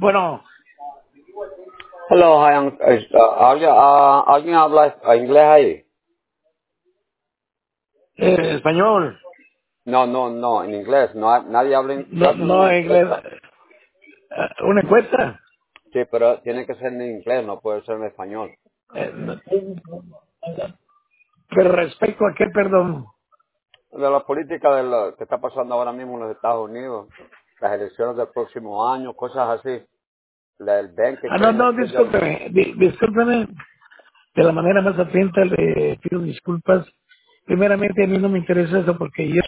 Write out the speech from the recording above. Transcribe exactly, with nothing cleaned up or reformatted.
Bueno, Hello, hi, un- es- ah, ¿alguien, ah, ¿alguien habla ah, inglés ahí? eh, español, No, no, no, en inglés. No, hay- nadie habla, in- ¿se no, hace una no inglés. encuesta? Eh, una encuesta. Sí, pero tiene que ser en inglés, no puede ser en español. Eh, no- pero respecto a qué, perdón. De la política de lo que está pasando ahora mismo en los Estados Unidos, las elecciones del próximo año, cosas así, la del B E N que Ah, no, quieren no, hacer ya. discúlpeme, di- discúlpeme, de la manera más atenta le pido disculpas. Primeramente, a mí no me interesa eso porque yo